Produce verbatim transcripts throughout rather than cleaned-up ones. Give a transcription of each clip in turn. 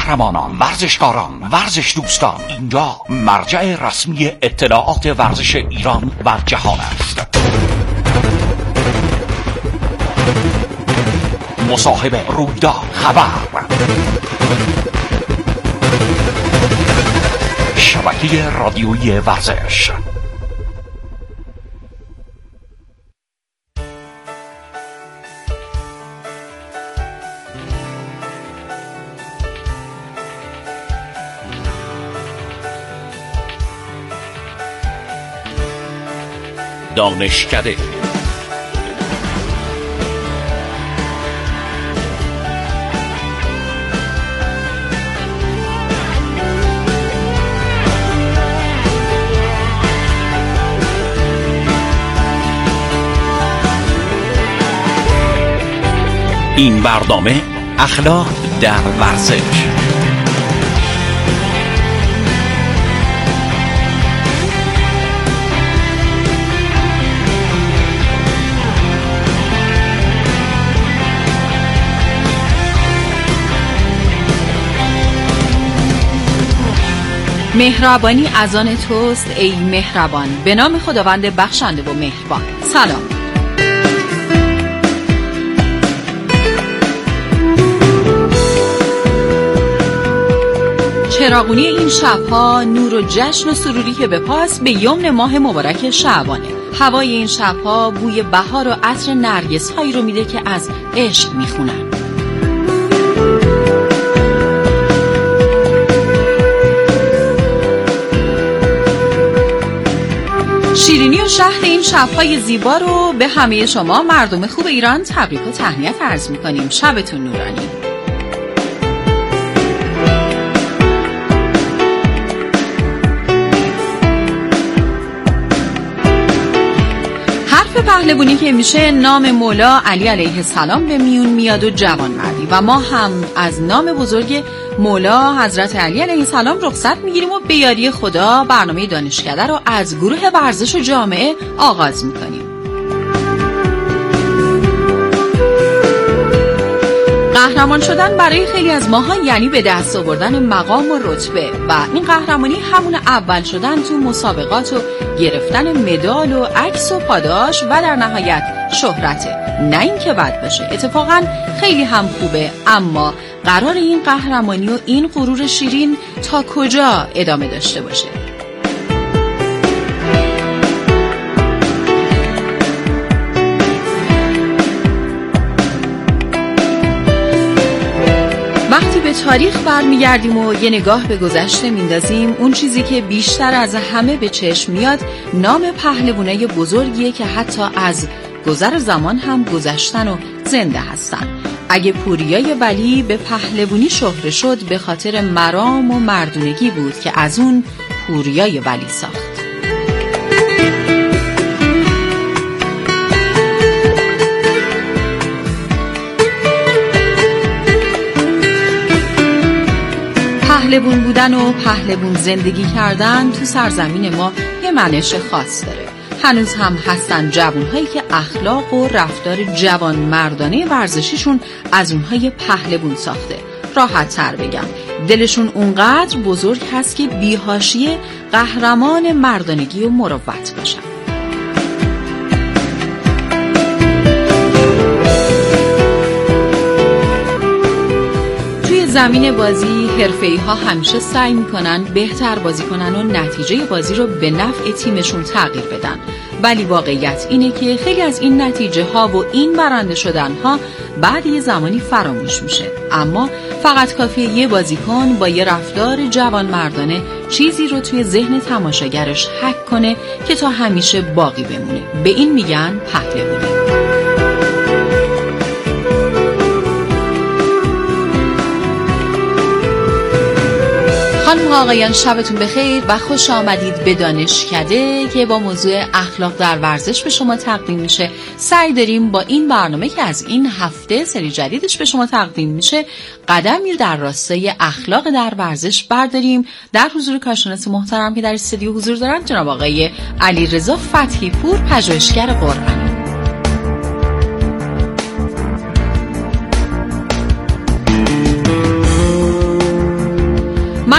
قهرمانان، ورزشکاران، ورزش دوستان، اینجا مرجع رسمی اطلاعات ورزش ایران و جهان است. مصاحبه، رویداد، خبر، شبکه رادیویی ورزش. دانشکده این برنامه اخلاق در ورزش. مهربانی از آن توست ای مهربان، به نام خداوند بخشنده و مهربان. سلام. چراغونی این شبها نور و جشن و سروری که به پاس به یمن ماه مبارک شعبانه. هوای این شبها بوی بهار و عطر نرگس هایی رو میده که از عشق میخونن. شیرینی و شهد این شب‌های زیبا رو به همه شما مردم خوب ایران تبریک و تهنیت عرض می‌کنیم. شبتون نورانی. حرف پهلوانی که میشه نام مولا علی علیه السلام به میون میاد و جوانمردی، و ما هم از نام بزرگ مولا حضرت علی علیه السلام رخصت میگیریم و به یاری خدا برنامه دانشکده رو از گروه ورزش و جامعه آغاز میکنیم. قهرمان شدن برای خیلی از ماها یعنی به دست آوردن مقام و رتبه، و این قهرمانی همون اول شدن تو مسابقات و گرفتن مدال و عکس و پاداش و در نهایت شهرته. نه این که بد باشه، اتفاقا خیلی هم خوبه، اما قرار این قهرمانی و این غرور شیرین تا کجا ادامه داشته باشه؟ وقتی به تاریخ برمیگردیم و یه نگاه به گذشته میندازیم، اون چیزی که بیشتر از همه به چشم میاد نام پهلوانای بزرگیه که حتی از گذر زمان هم گذشتن و زنده هستن. اگه پوریای ولی به پهلوانی شهره شد، به خاطر مرام و مردونگی بود که از اون پوریای ولی ساخت. پهلوان بودن و پهلوان زندگی کردن تو سرزمین ما یه منش خاص داره. هنوز هم هستن جوانهایی که اخلاق و رفتار جوان مردانه ورزشیشون از اونهای پهلوان ساخته. راحت تر بگم، دلشون اونقدر بزرگ هست که بی‌حاشیه قهرمان مردانگی و مروت باشن. توی زمین بازی حرفه‌ای ها همیشه سعی میکنن بهتر بازی کنن و نتیجه بازی رو به نفع تیمشون تغییر بدن، ولی واقعیت اینه که خیلی از این نتیجه ها و این برنده شدن ها بعد یه زمانی فراموش میشه. اما فقط کافیه یه بازیکن با یه رفتار جوان مردانه چیزی رو توی ذهن تماشاگرش حک کنه که تا همیشه باقی بمونه. به این میگن پهلوانی. خانم آقایان، شبتون بخیر و خوش آمدید به دانشکده که با موضوع اخلاق در ورزش به شما تقدیم میشه. سعی داریم با این برنامه که از این هفته سری جدیدش به شما تقدیم میشه قدمی در راستای اخلاق در ورزش برداریم. در حضور کارشناس محترم که در استودیو حضور دارن، جناب آقای علیرضا فتحی پور، پژوهشگر قرآن.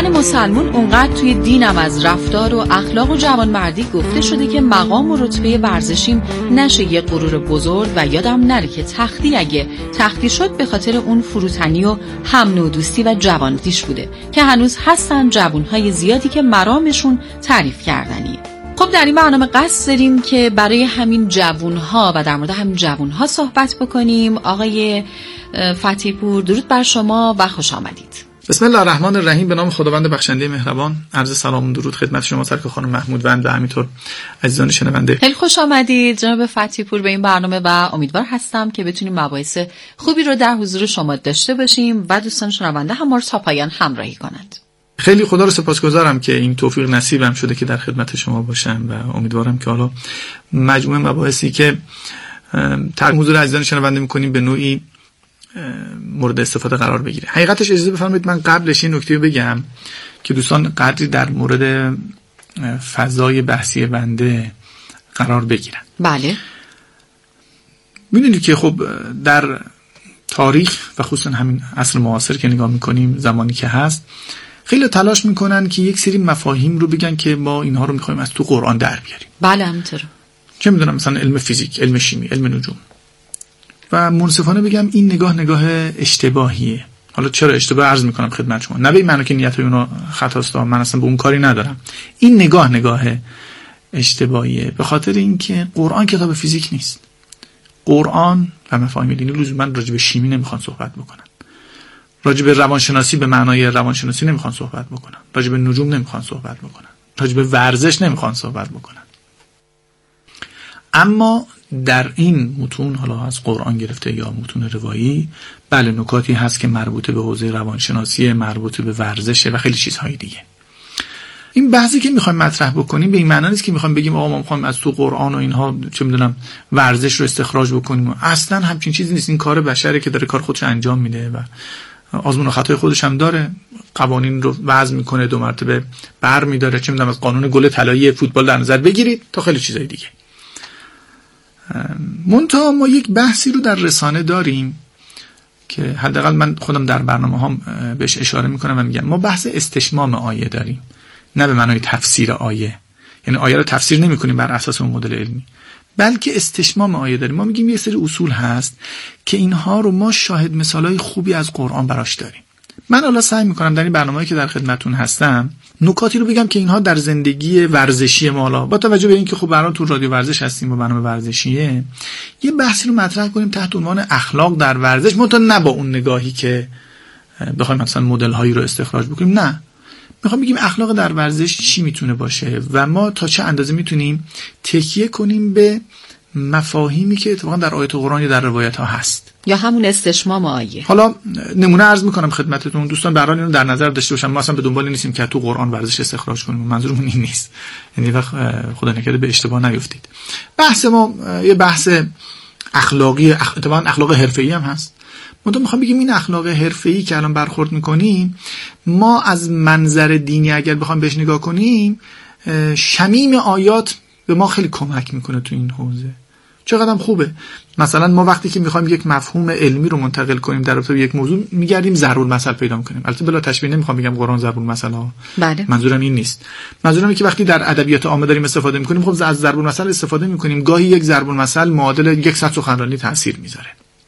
مسلمون اونقدر توی دینم از رفتار و اخلاق و جوانمردی گفته شده که مقام و رتبه ورزشیم نشه یه غرور بزرگ و یادم نره که تختی اگه تختی شد به خاطر اون فروتنی و هم نودوستی و جوانمردیش بوده که هنوز هستن جوانهای زیادی که مرامشون تعریف کردنیه. خب در این برنامه قصد داریم که برای همین جوانها و در مورد همین جوانها صحبت بکنیم. آقای فتحی پور درود بر شما و خوش آمدید. بسم الله الرحمن الرحیم. به نام خداوند بخشنده مهربان. عرض سلام و درود خدمت شما سرکار خانم محمودوند و همینطور عزیزان شنونده. خیلی خوش آمدید جناب فتحی پور به این برنامه و امیدوار هستم که بتونیم مباحث خوبی رو در حضور شما داشته باشیم و دوستان شنونده هم ما رو تا پایان همراهی کنند. خیلی خدا رو سپاسگزارم که این توفیق نصیبم شده که در خدمت شما باشم و امیدوارم که حالا مجموعه مباحثی که در حضور عزیزان شنونده می‌کنیم به نوعی مورد استفاده قرار بگیره. حقیقتش اجازه بفرمایید من قبلش این نکته رو بگم که دوستان قدری در مورد فضای بحثی بنده قرار بگیرن. بله. می‌دونید که خب در تاریخ و خصوصا همین عصر معاصر که نگاه می‌کنیم، زمانی که هست، خیلی تلاش میکنن که یک سری مفاهیم رو بگن که ما اینها رو میخوایم از تو قرآن در بیاریم. بله همینطور. چه میدونم مثلا علم فیزیک، علم شیمی، علم نجوم. و منصفانه بگم این نگاه نگاه اشتباهیه. حالا چرا اشتباه عرض میکنم خدمت شما؟ نه به این معنی که نیت اونا خطاست، من اصلا به اون کاری ندارم. این نگاه نگاه اشتباهیه به خاطر اینکه قرآن کتاب فیزیک نیست. قرآن و مفاهیم دینی لزوما راجع به شیمی نمیخوان صحبت بکنن. راجع به روانشناسی به معنای روانشناسی نمیخوان صحبت بکنن. راجع به نجوم نمیخوان صحبت بکنن. راجع به ورزش نمیخوان صحبت بکنن. اما در این متون، حالا از قرآن گرفته یا متون روایی، بله نکاتی هست که مربوط به حوزه روانشناسی، مربوط به ورزشه و خیلی چیزهای دیگه. این بحثی که میخوایم مطرح بکنیم به این معنی نیست که میخوایم بگیم آقا ما میخوایم از تو قرآن و اینها چه میدونم ورزش رو استخراج بکنیم. اصلا همچین چیزی نیست. این کار بشره که داره کار خودش انجام میده و آزمون و خطای خودش هم داره. قوانین رو وضع میکنه، دو مرتبه بر میداره، چه میدونم از قانون گل طلایی فوتبال در نظر بگیرید تا خیلی چیزای دیگه. منتها ما یک بحثی رو در رسانه داریم که حداقل من خودم در برنامه هم بهش اشاره میکنم و میگم ما بحث استشمام آیه داریم، نه به معنای تفسیر آیه. یعنی آیه رو تفسیر نمیکنیم بر اساس اون مدل علمی، بلکه استشمام آیه داریم. ما میگیم یه سری اصول هست که اینها رو ما شاهد مثالای خوبی از قرآن براش داریم. من حالا سعی میکنم در این برنامه‌ای که در خدمتتون هستم نکاتی رو بگم که اینها در زندگی ورزشی ما، حالا با توجه به اینکه خب برام تو رادیو ورزش هستیم و برنامه ورزشیه، یه بحثی رو مطرح کنیم تحت عنوان اخلاق در ورزش، منتها نه با اون نگاهی که بخوایم مثلا مدل هایی رو استخراج بکنیم. نه، میخوام بگیم اخلاق در ورزش چی میتونه باشه و ما تا چه اندازه میتونیم تکیه کنیم به مفاهیمی که اتفاقا در آیات قرآن یا در روایت ها هست، یا همون استشمام آیه. حالا نمونه عرض میکنم خدمتتون دوستان، برای اینو در نظر داشته باشم. ما اصلا به دنبال نیستیم که تو قرآن ورزش استخراج کنیم، منظورمون این نیست. یعنی وقت خدا نکرده به اشتباه نیفتید. بحث ما یه بحث اخلاقی، اتفاقا اخلاق حرفه‌ای هم هست. ما تو میخوام بگیم این اخلاق حرفه‌ای که الان برخورد میکنیم، ما از منظر دینی اگر بخوام بهش نگاه کنیم، شمیم آیات به ما خیلی کمک میکنه تو این حوزه. چقدر خوبه. مثلا ما وقتی که میخوایم یک مفهوم علمی رو منتقل کنیم در رابطه با یک موضوع، میگردیم ضرب المثل پیدا میکنیم. البته بلا تشبیه نمیخوام بگم قرآن ضرب المثل ها. بله. منظورم این نیست. منظورم اینه که وقتی در ادبیات عامه داریم استفاده میکنیم، خب از ضرب المثل استفاده میکنیم. گاهی یک ضرب المثل معادل یک صد سخنرانی تاثیر میذاره.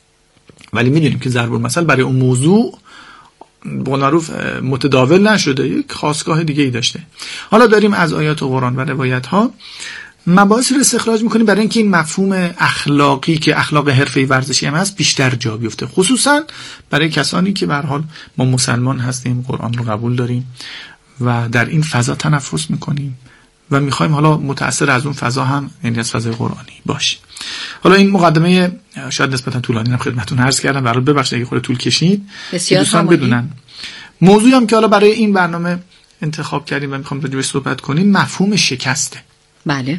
ولی میدونیم که ضرب المثل برای اون موضوع به قول معروف متداول نشده، یک خاصگاه دیگه ای داشته. حالا داریم از آیات قرآن و روایت ها مباحث رو استخراج میکنیم برای اینکه این مفهوم اخلاقی که اخلاق حرفه‌ای ورزشی هم هست بیشتر جا بیفته، خصوصا برای کسانی که به هر حال ما مسلمان هستیم، قرآن رو قبول داریم و در این فضا تنفس میکنیم و میخوایم حالا متأثر از اون فضا هم، یعنی از فضای قرآنی باشیم. حالا این مقدمه شاید نسبتا طولانی هم خدمتتون عرض کردم، برای ببخشید اگه خورده طول کشید، دوستان بدونن. موضوعی هم که حالا برای این برنامه انتخاب کردیم و میخوام راجعش صحبت کنیم مفهوم شکسته. بله.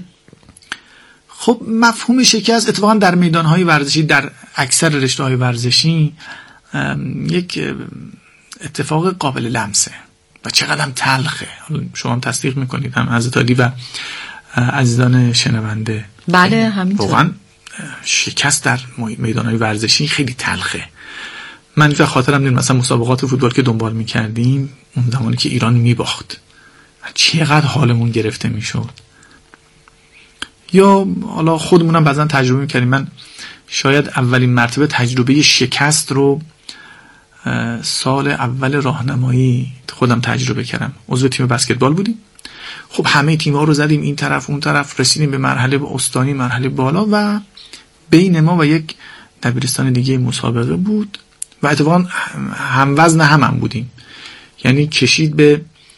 خب مفهوم شکست اتفاقا در میدانهای ورزشی، در اکثر رشته‌های ورزشی یک اتفاق قابل لمسه و چقدر تلخه. شما هم تصدیق میکنید، هم حضرت علی و عزیزان شنونده. بله همینطور. واقعا شکست در میدانهای ورزشی خیلی تلخه من و خاطرم میاد مثلا مسابقات فوتبال که دنبال میکردیم اون زمانی که ایران میباخت چقدر حالمون گرفته میشد. یا حالا خودمونم بعضا تجربه میکردیم. من شاید اولین مرتبه تجربه شکست رو سال اول راهنمایی خودم تجربه کردم. عضو تیم بسکتبال بودیم. خب همه تیم‌ها رو زدیم این طرف اون طرف، رسیدیم به مرحله استانی، مرحله بالا و بین ما و یک دبیرستان دیگه مسابقه بود و اتفاقا هم وزن هم هم بودیم. یعنی کشید به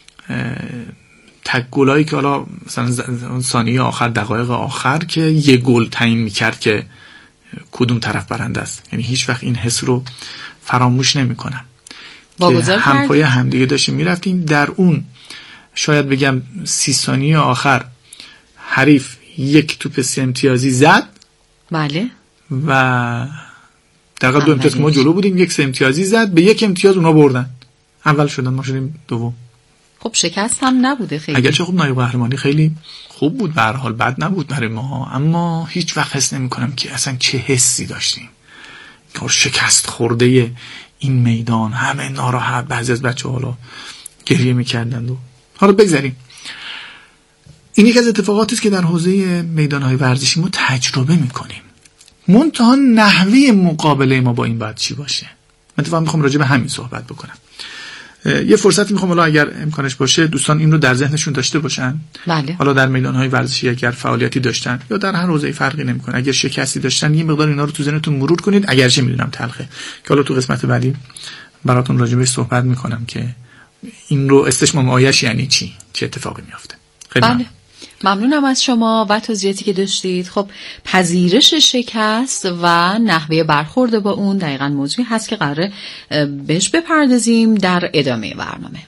تک گلایی که حالا مثلا ثانیه آخر، دقایق آخر که یه گل تعیین می‌کرد که کدوم طرف برنده است. یعنی هیچ وقت این حس رو فراموش نمی‌کنم. که هم پای هم دیگه داشتیم میرفتیم. در اون شاید بگم سی ثانیه آخر حریف یک توپ سه امتیازی زد. بله. و دقیقا دو امتیاز ما جلو بودیم، یک سه امتیازی زد، به یک امتیاز اونا بردن، اول شدن، ما شدیم دوم. خب شکست هم نبوده خیلی. اگرچه خب نایب قهرمانی خیلی خوب بود، به هر حال بد نبود برای ما، اما هیچ وقت حس نمی‌کنم که اصلا چه حسی داشتیم که شکست خورده این میدان، همه ناراحت، بعضی از بچه‌ها حالا گریه می‌کردند. و حالا بگذاریم. این یک از اتفاقاتی است که در حوزه میدان‌های ورزشی ما تجربه می‌کنیم. منتها نحوه مقابله ما با این باید چی باشه؟ من اتفاقا میخوام راجع به همین صحبت بکنم. یه فرصتی میخوام حالا اگر امکانش باشه دوستان این رو در ذهنشون داشته باشن. بله. حالا در میدان‌های ورزشی اگر فعالیتی داشتن یا در هر حوزه فرقی نمیکنه، اگر شکستی داشتن یه مقدار اینا رو تو ذهنتون مرور کنید. اگرچه میدونم تلخه که حالا تو قسمت بعدی براتون راجع بهش صحبت میکنم که این رو استشمام آیش یعنی چی، چه اتفاقی میفته. خیلی بله. ممنونم از شما و توضیحاتی که داشتید. خب پذیرش شکست و نحوه برخورد با اون دقیقاً موضوعی هست که قراره بهش بپردازیم در ادامه برنامه.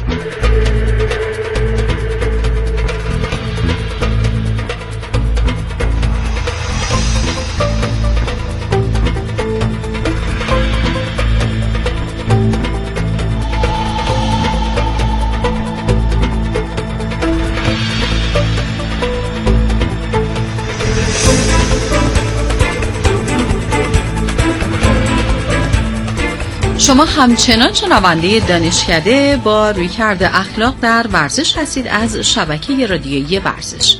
شما همچنان شنونده دانشکده با رویکرد اخلاق در ورزش هستید از شبکه رادیویی ورزش.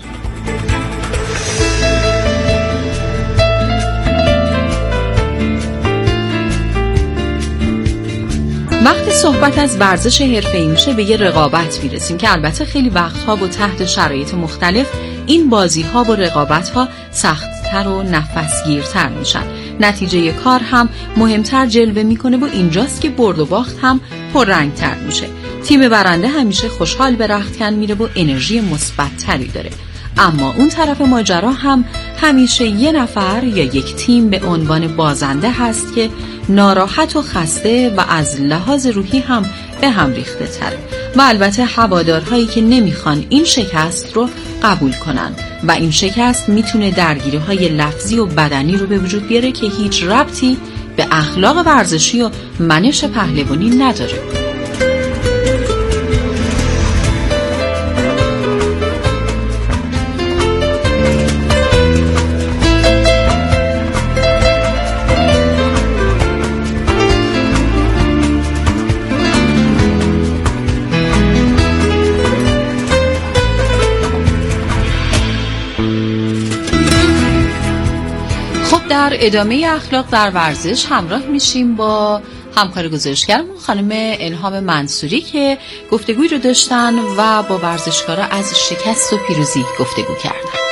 وقتی صحبت از ورزش حرفه‌ای میشه به یه رقابت میرسیم که البته خیلی وقتها با تحت شرایط مختلف این بازی‌ها و رقابت‌ها سخت‌تر و نفسگیرتر میشن. نتیجه کار هم مهمتر جلوه میکنه و اینجاست که برد و باخت هم پررنگتر میشه. تیم برنده همیشه خوشحال به رختکن میره و انرژی مثبت‌تری داره. اما اون طرف ماجرا هم همیشه یه نفر یا یک تیم به عنوان بازنده هست که ناراحت و خسته و از لحاظ روحی هم به هم ریخته تره و البته هوادارهایی که نمیخوان این شکست رو قبول کنن و این شکست میتونه درگیری‌های لفظی و بدنی رو به وجود بیاره که هیچ ربطی به اخلاق ورزشی و منش پهلوانی نداره. در ادامه اخلاق در ورزش همراه میشیم با همکار گزارشگرمون خانم الهام منصوری که گفتگوی رو داشتن و با ورزشکارا از شکست و پیروزی گفتگو کردن.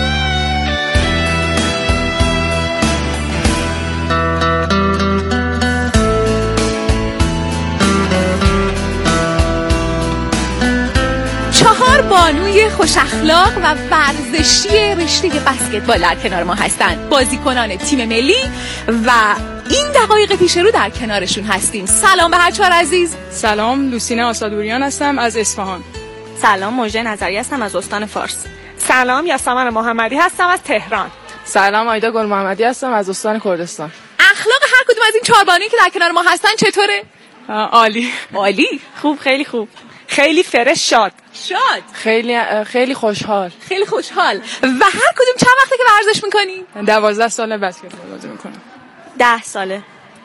چهار بانوی خوش اخلاق و ورزشی رشته بسکتبال در کنار ما هستند. بازیکنان تیم ملی و این دقایق پیش رو در کنارشون هستیم. سلام به هر چهار عزیز. سلام، لوسینه آسادوریان هستم از اصفهان. سلام، موژه نظری هستم از استان فارس. سلام، یاسمن محمدی هستم از تهران. سلام، آیدا گل محمدی هستم از استان کردستان. اخلاق هر کدوم از این چهار بانویی که در کنار ما هستن چطوره؟ عالی. عالی. خوب، خیلی خوب. خیلی فرش، شاد. شاد. خیلی خیلی خوشحال. خیلی خوشحال. و هر کدوم چند وقته که ورزش میکنی؟ دوازده ساله بسکتبال بازی میکنم. ده ساله.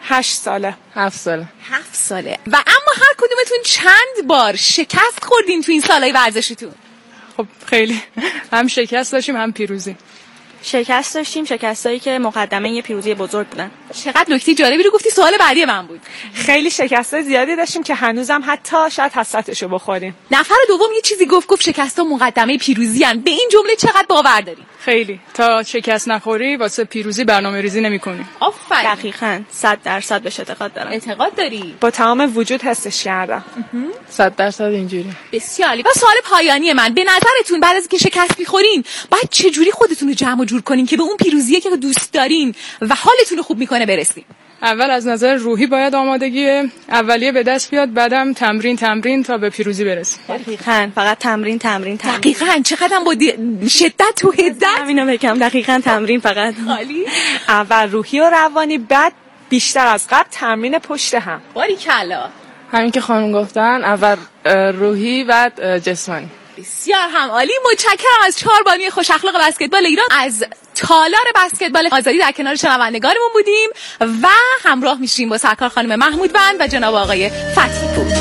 هشت ساله. هفت ساله. هفت ساله. و اما هر کدومتون چند بار شکست خوردین تو این سالهای ورزشیتون؟ خب خیلی هم شکست داشتیم هم پیروزی. شکست داشتیم، شکستایی که مقدمه یه پیروزی بزرگ بودن. چقدر نکته جالبی رو گفتی. سوال بعدی من بود. خیلی شکستای زیادی داشتیم که هنوزم حتی شاید حسرتشو بخوریم. نفر دوم یه چیزی گفت گفت شکست‌ها مقدمه پیروزی ان. به این جمله چقدر باور داری؟ خیلی. تا شکست نخوری واسه پیروزی برنامه‌ریزی نمی‌کنی. آفرین. دقیقاً صد درصد بهش اعتقاد دارم. اعتقاد داری؟ با تمام وجود حسش کردم. صد درصد اینجوری. بسیار عالی. و سوال پایانی من، به نظرتون بعد از اینکه شکست می‌خورین باید چه جوری خودتون رو جمع و جور کنین که به اون پیروزیه که دوست دارین و حالتون رو خوب می‌کنه برسین؟ اول از نظر روحی باید آمادگی اولیه به دست بیاد، بعدم تمرین تمرین تا به پیروزی برسیم. دقیقاً. فقط تمرین تمرین تمرین. دقیقاً. چقدرم با شدت و حدت. همینو بگم. دقیقاً تمرین فقط. عالی. اول روحی و روانی، بعد بیشتر از قبل تمرین پشت هم. باریکلا. همین که خانم گفتن، اول روحی بعد جسمانی. بسیار هم عالی. متشکرم از چهار بانوی خوش اخلاق بسکتبال ایران. از تالار بسکتبال آزادی در کنار شنوندگانمون بودیم و همراه میشیم با سرکار خانم محمود بند و جناب آقای فتحی پور.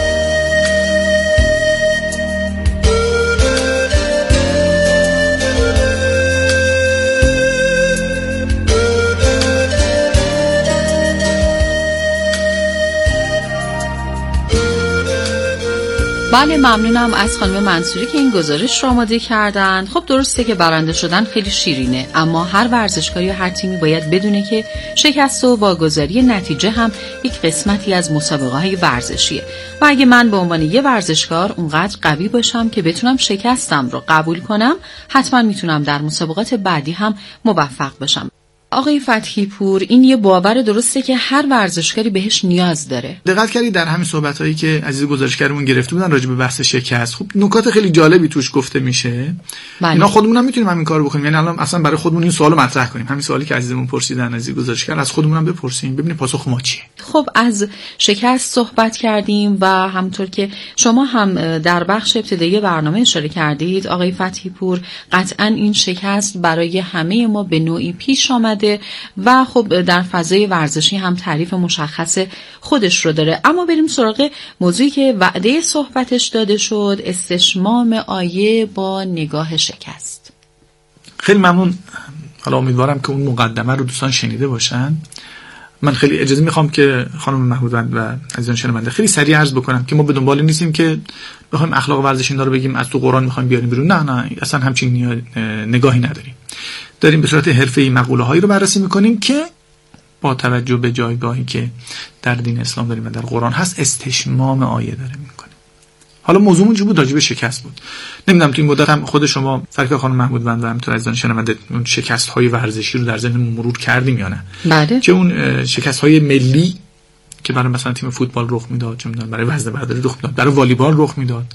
بله، ممنونم از خانم منصوری که این گزارش رو آماده کردن. خب درسته که برنده شدن خیلی شیرینه، اما هر ورزشکاری و هر تیمی باید بدونه که شکست و واگذاری نتیجه هم یک قسمتی از مسابقه های ورزشیه و اگه من به عنوان یه ورزشکار اونقدر قوی باشم که بتونم شکستم رو قبول کنم، حتما میتونم در مسابقات بعدی هم موفق باشم. آقای فتحی پور، این یه باور درسته که هر ورزشکاری بهش نیاز داره. دقت کردید در همین صحبتایی که عزیز گزارشگرمون گرفته بودن راجع به بحث شکست، خب نکات خیلی جالبی توش گفته میشه. بله. اینا خودمون هم میتونیم همین کارو بکنیم. یعنی الان اصلا برای خودمون این سوالو مطرح کنیم. همین سوالی که عزیزمون پرسیدن عزیز گزارشگر، از خودمون هم بپرسیم ببینیم پاسخ ما چیه. خب از شکست صحبت کردیم و همونطور که شما هم در بخش ابتدایی برنامه اشاره کردید آقای فتحی پور، قطعاً این شکست برای همه ما به نوعی پیش آمده و خب در فضای ورزشی هم تعریف مشخص خودش رو داره. اما بریم سراغ موضوعی که وعده صحبتش داده شد، استشمام آیه با نگاه شکست. خیلی ممنون. حالا امیدوارم که اون مقدمه رو دوستان شنیده باشن. من خیلی اجازه میخوام که خانم محمود و عزیزان شنونده خیلی سریع عرض بکنم که ما به دنبال نیستیم که بخوایم اخلاق ورزشی اینا رو بگیم از تو قرآن میخوایم بیاریم بیرون. نه نه، اصلا همچین نگاهی نداریم. داریم به صورت حرفه‌ای مقوله هایی رو بررسی میکنیم که با توجه به جایگاهی که در دین اسلام داریم و در قرآن هست استشمام آیه داریم میکنیم. حالا موضوعمون چی بود؟ راجع به شکست بود. نمیدونم تو این مدت هم خود شما سرکار خانم محمود بند و همینطور عزیزان شنونده اون شکست های ورزشی رو در ذهنمون مرور کردیم یا نه؟ بله. چه اون شکست های ملی که برای مثلا تیم فوتبال رخ میداد، چه میدونم برای وزنه برداری رخ میداد، برای والیبال رخ میداد،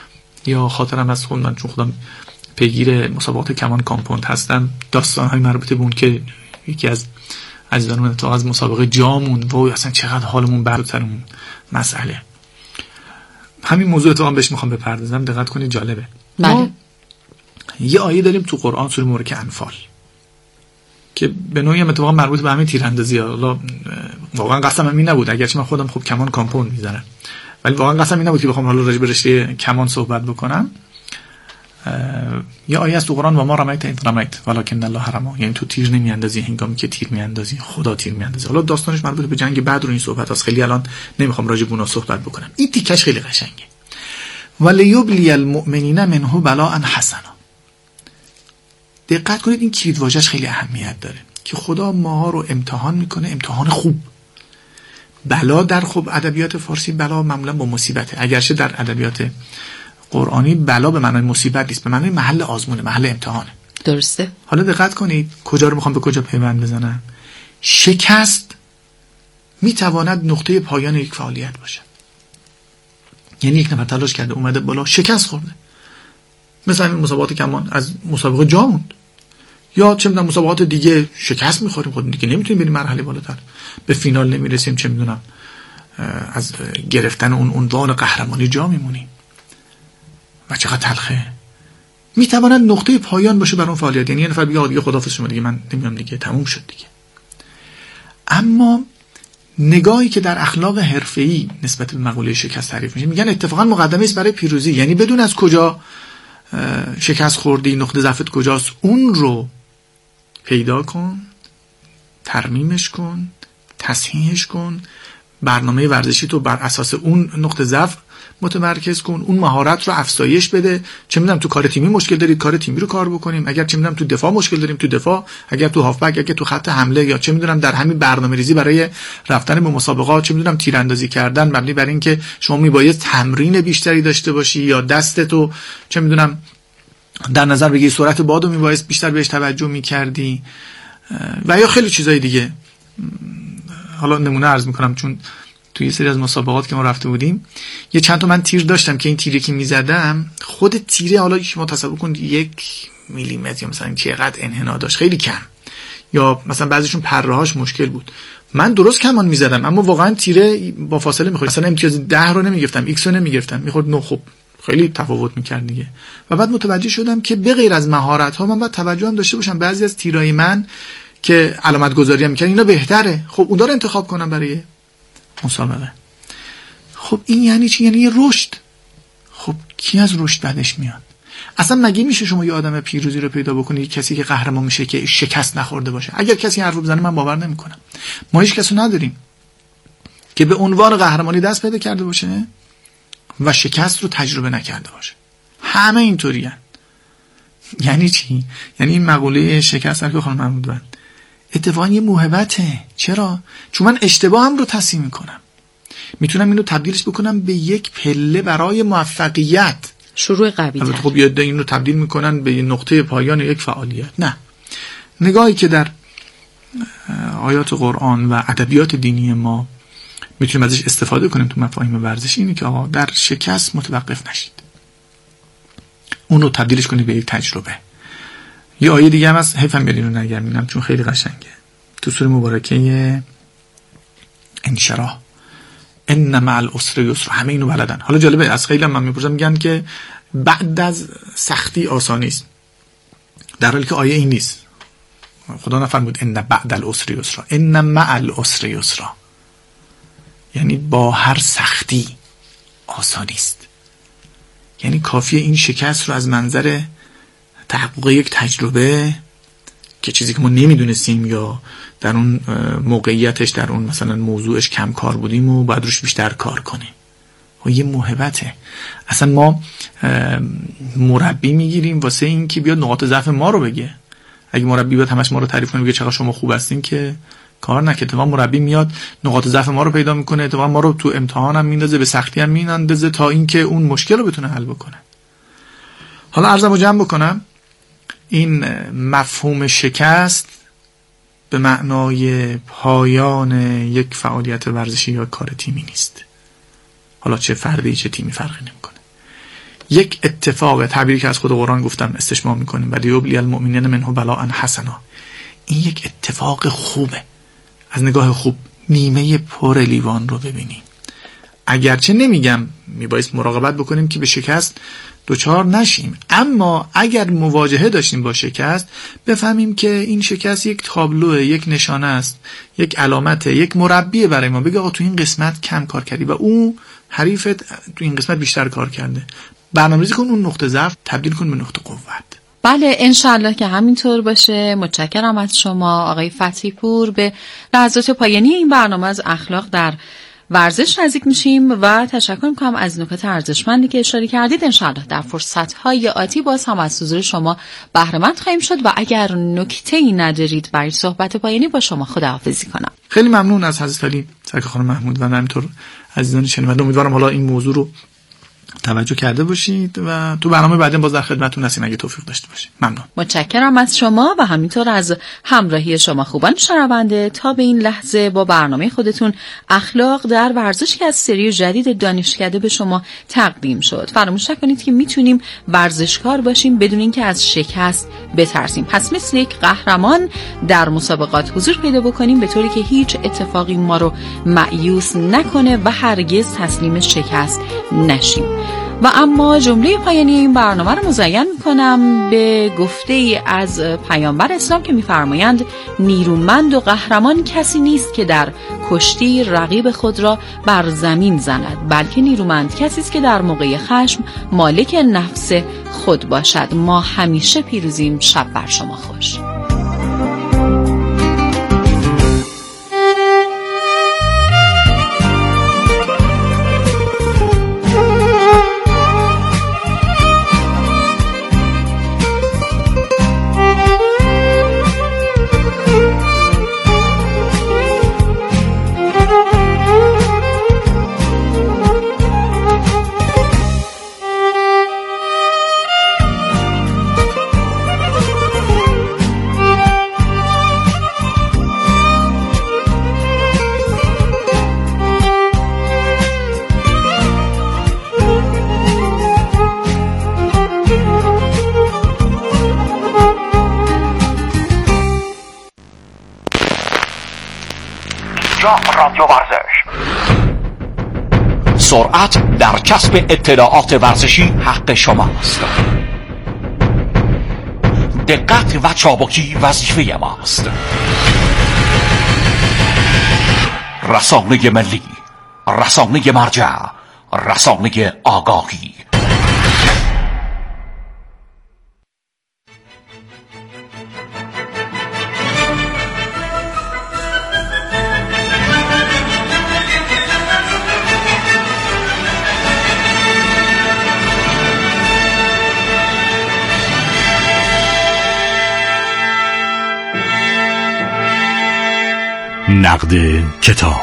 یا خاطرم از خودم چون خودم پیگیر مسابقات کمان کامپوند هستم، داستان‌های مربوط به اون که یکی از عزیزانمون تو از مسابقه جامون وای اصلا چقدر حالمون بردتر اون مسئله. همین موضوع اتفاقا بهش میخوام بپردازم. دقت کنید جالبه. بله. یه آیه داریم تو قرآن سوره مبارکه انفال که به نوعی هم اتفاقا مربوط به همین تیراندازیه. حالا واقعا قسمم این نبود، اگرچه من خودم خوب کمان کامپوند میزنم، ولی واقعا قسم این نبود که بخوام حالا راجع به رشته کمان صحبت بکنم. یه آیه از تو قرآن و ما رمیت اذ رمیت ولکن الله رمی، یعنی تو تیر نمیاندازی هنگامی که تیر میاندازی، خدا تیر میاندازه. حالا داستانش مربوط به جنگ بدر و این صحبت هست، خیلی الان نمیخوام راجع به اونها صحبت بکنم. این تیکش خیلی قشنگه. ولیبلی المؤمنین منه بلاء حسنا. دقت کنید این کلید واژه‌اش خیلی اهمیت داره که خدا ماها رو امتحان میکنه، امتحان خوب. بلا در خب ادبیات فارسی بلا معمولا با مصیبته، اگرچه در ادبیات قرآنی بلا به معنای مصیبت نیست، به معنای محل آزمونه، محل امتحانه. درسته. حالا دقت کنید کجا رو میخوام به کجا پیوند بزنم. شکست میتواند نقطه پایان یک فعالیت باشه. یعنی یک نفر تلاش کرده اومده بالا، شکست خورده، مثلا این مسابقات کمان از مسابقه جا موند، یا چه میدونم مسابقات دیگه شکست میخوریم، خود دیگه نمیتونیم بریم مرحله بالاتر، به فینال نمیرسیم، چه میدونم از گرفتن اون عنوان قهرمانی جا میمونیم و چقدر تلخه. میتواند نقطه پایان باشه بر اون فعالیت. یعنی یه نفر بگه دیگه خداحافظ شما، دیگه من نمیام دیگه، تموم شد دیگه. اما نگاهی که در اخلاق حرفه‌ای نسبت به مقوله شکست تعریف میشه، میگن اتفاقا مقدمه است برای پیروزی. یعنی بدون از کجا شکست خوردی، نقطه ضعفت کجاست، اون رو پیدا کن، ترمیمش کن، تصحیحش کن، برنامه ورزشی تو بر اساس اون نقطه ضعف متمرکز کن، اون مهارت رو افزایش بده. چه میدونم تو کار تیمی مشکل دارید، کار تیمی رو کار بکنیم. اگر چه میدونم تو دفاع مشکل داریم، تو دفاع. اگر تو هافبک، اگر تو خط حمله، یا چه میدونم در همین برنامه‌ریزی برای رفتن به مسابقات، چه میدونم تیراندازی کردن مبنی بر این که شما میباید تمرین بیشتری داشته باشی، یا دستتو چه میدونم در نظر بگیری، سرعت بادو میباید بیشتر بهش توجه میکردی، و یا خیلی چیزای دیگه. حالا نمونه عرض میکنم، چون توی سری از مسابقات که ما رفته بودیم یه چند تا من تیر داشتم که این تیری که میزدم، خود تیره حالا شما تصور کن یک میلیمتر یا مثلا چقدر انحنا داشت، خیلی کم، یا مثلا بعضیشون پرهاش مشکل بود. من درست کمان میزدم اما واقعا تیره با فاصله میخورد. مثلا امتیاز ده رو نمیگرفتم، ایکس رو نمیگرفتم، میخورد نه. خب خیلی تفاوت میکرد دیگه. و بعد متوجه شدم که به غیر از مهارت ها من باید توجه هم داشته باشم. بعضی از تیرای من که علامت گذاری هم میکنن اینا بهتره، خب اون رو انتخاب کنم برای مسابقه. خب این یعنی چی؟ یعنی یه رشد. خب کی از رشد بعدش میاد؟ اصلا مگه میشه شما یه آدم پیروزی رو پیدا بکنید، کسی که قهرمان میشه که شکست نخورده باشه؟ اگر کسی حرف بزنه من باور نمیکنم. ما هیچ کسی نداریم که به عنوان قهرمانی دست پیدا کرده باشه و شکست رو تجربه نکرده باشه. همه اینطوریان. یعنی چی؟ یعنی این مقوله شکست که خانم محمود بند اتفاقا یه موهبته. چرا؟ چون من اشتباهم رو تصحیح میکنم، میتونم اینو تبدیلش بکنم به یک پله برای موفقیت، شروع قوی تر. خب یاد این رو تبدیل میکنن به نقطه پایان یک فعالیت. نه، نگاهی که در آیات قرآن و ادبیات دینی ما میتونیم ازش استفاده کنیم تو مفاهیم ورزشی اینه که آقا در شکست متوقف نشید، اون رو تبدیلش کنید به یک تجربه. یه آیه دیگه هم از حیفم بیاد اینو نگرمینم چون خیلی قشنگه، تو سوره مبارکه انشراح، ان مع العسر یسر. همه اینو بلدن. حالا جالبه، از خیلی من میپرسم میگن که بعد از سختی آسانی است، در حالی که آیه این نیست. خدا نفرمود ان بعد العسر یسر، ان مع العسر یسر، یعنی با هر سختی آسانی است. یعنی کافیه این شکست رو از منظر تحقق یک تجربه که چیزی که ما نمیدونستیم یا در اون موقعیتش، در اون مثلا موضوعش کم کار بودیم و باید روش بیشتر کار کنیم. و یه موهبته. اصلا ما مربی میگیریم واسه این که بیاد نقاط ضعف ما رو بگه. اگه مربی بیاد همش ما رو تعریف کنه بگه چقدر شما خوب هستین که کار نکنه. اتفاقا مربی میاد نقاط ضعف ما رو پیدا میکنه، اتفاقا ما رو تو امتحان هم میندازه، به سختی هم میندازه تا اینکه اون مشکل رو بتونه حل بکنه. حالا عرضمو جمع بکنم، این مفهوم شکست به معنای پایان یک فعالیت ورزشی یا کار تیمی نیست. حالا چه فردی چه تیمی فرقی نمیکنه. یک اتفاق، تعبیری که از خود قرآن گفتم استشمام میکنیم، ولی یبلی المؤمنین منه بلاء حسنا. این یک اتفاق خوبه. از نگاه خوب نیمه پر لیوان رو ببینیم. اگرچه نمیگم میبایست مراقبت بکنیم که به شکست دوچار نشیم، اما اگر مواجهه داشتیم با شکست بفهمیم که این شکست یک تابلوه، یک نشانه است، یک علامته، یک مربیه برای ما. بگه آقا تو این قسمت کم کار کردی و اون حریفت تو این قسمت بیشتر کار کرده. برنامه‌ریزی کن، اون نقطه ضعف تبدیل کن به نقطه قوت. بله انشالله که همینطور باشه. متشکرم از شما آقای فتحی پور. به لحظات پایانی این برنامه از اخلاق در ورزش نزدیک میشیم و تشکر میکنم از نکات ارزشمندی که اشاره کردید. انشالله در فرصت‌های آتی باز هم از حضور شما بهره مند خواهیم شد و اگر نکته‌ای ندارید برای صحبت پایانی با شما خداحافظی کنم. خیلی ممنون از حضرت علی سرکار خانم محمود و همینطور عزیزان شنونده. امیدوارم حالا این موضوع رو توجه کرده باشید و تو برنامه بعدی باز در خدمتتون هستیم اگه توفیق داشته باشید. ممنون. متشکرم از شما و همینطور از همراهی شما خوبان شنونده. تا به این لحظه با برنامه خودتون اخلاق در ورزش که از سری جدید دانشکده به شما تقدیم شد. فراموش نکنید که میتونیم ورزشکار باشیم بدون اینکه از شکست بترسیم. پس مثل یک قهرمان در مسابقات حضور پیدا بکنیم به طوری که هیچ اتفاقی ما رو مایوس نکنه و هرگز تسلیم شکست نشیم. و اما جمله پایانی این برنامه رو مزین می‌کنم به گفته ای از پیامبر اسلام که می‌فرمایند نیرومند و قهرمان کسی نیست که در کشتی رقیب خود را بر زمین زند، بلکه نیرومند کسی است که در موقع خشم مالک نفس خود باشد. ما همیشه پیروزیم. شب بر شما خوش. رادیو ورزش. سرعت در کسب اطلاعات ورزشی حق شماست. دقت و چابکی وظیفه ماست. رسانه ملی، رسانه مرجع، رسانه آگاهی. نقد کتاب.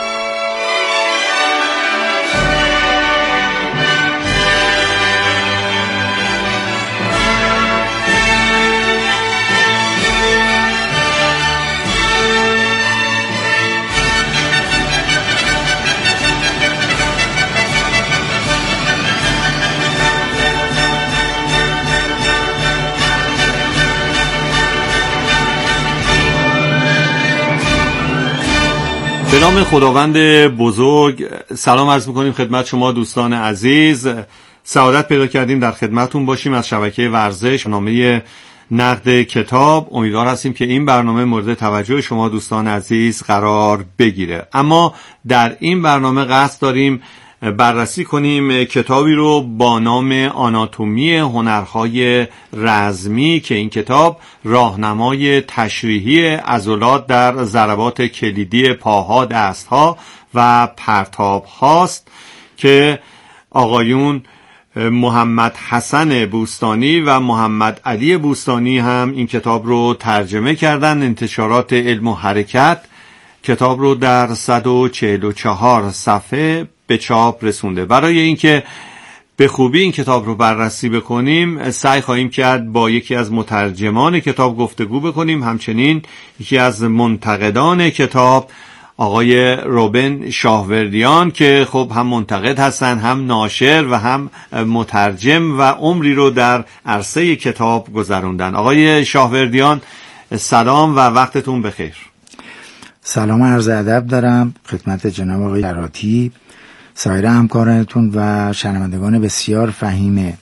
به نام خداوند بزرگ سلام عرض می‌کنیم خدمت شما دوستان عزیز. سعادت پیدا کردیم در خدمتون باشیم از شبکه ورزش، برنامه نقد کتاب. امیدوار هستیم که این برنامه مورد توجه شما دوستان عزیز قرار بگیره. اما در این برنامه قصد داریم بررسی کنیم کتابی رو با نام آناتومی هنرهای رزمی که این کتاب راهنمای تشریحی عضلات در ضربات کلیدی پاها، دستها و پرتاب هاست که آقایون محمد حسن بوستانی و محمد علی بوستانی هم این کتاب رو ترجمه کردن. انتشارات علم و حرکت کتاب رو در صد و چهل و چهار صفحه به چاپ رسونده. برای اینکه به خوبی این کتاب رو بررسی بکنیم سعی خواهیم کرد با یکی از مترجمان کتاب گفتگو بکنیم، همچنین یکی از منتقدان کتاب آقای روبن شاهوردیان که خب هم منتقد هستن، هم ناشر و هم مترجم و عمری رو در عرصه کتاب گذروندن. آقای شاهوردیان سلام و وقتتون بخیر. سلام و عرض ادب دارم خدمت جناب آقای کراتی، سایر همکارانتون و شنوندگان بسیار فهیم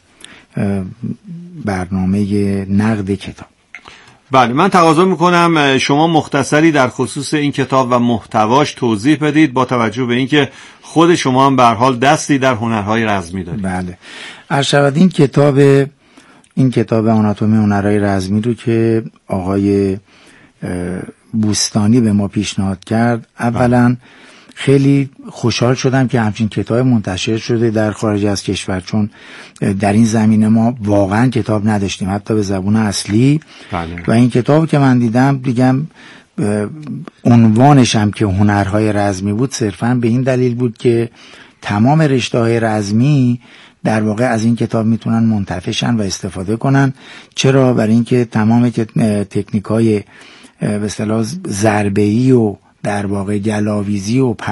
برنامه نقد کتاب. بله، من تقاضا میکنم شما مختصری در خصوص این کتاب و محتواش توضیح بدید با توجه به اینکه خود شما هم به هر حال دستی در هنرهای رزمی دارید. بله، عرض شود این کتاب این کتاب آناتومی هنرهای رزمی رو که آقای بوستانی به ما پیشنهاد کرد، اولا خیلی خوشحال شدم که همچین کتاب منتشر شده در خارج از کشور، چون در این زمینه ما واقعا کتاب نداشتیم حتی به زبان اصلی. بله. و این کتاب که من دیدم دیگم عنوانش هم که هنرهای رزمی بود صرفا به این دلیل بود که تمام رشته‌های رزمی در واقع از این کتاب میتونن منتفعشن و استفاده کنن. چرا؟ برای اینکه تمام تکنیک‌های به اصطلاح ضربه‌ای و در واقع گلاویزی و